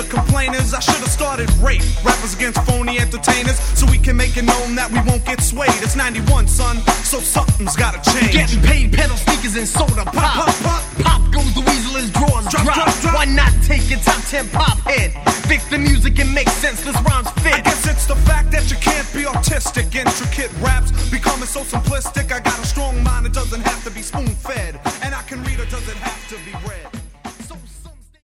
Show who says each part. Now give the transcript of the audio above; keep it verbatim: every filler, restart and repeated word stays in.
Speaker 1: the complainers. I should've started rape. Rappers against phony entertainers, so we can make it known that we won't get swayed. It's ninety-one, son, so something's gotta change.
Speaker 2: Getting paid, pedal sneakers and soda pop.
Speaker 1: Pop, pop, pop.
Speaker 2: Pop goes the weasel as drawers
Speaker 1: Drop,
Speaker 2: drop.
Speaker 1: drop, drop.
Speaker 2: Why not take your top ten pop hit? Fix the music and make sense, this rhymes fit.
Speaker 1: I guess it's the fact that you can't be artistic. Intricate raps becoming so simplistic. I got a strong mind, it doesn't have to be spoon-fed.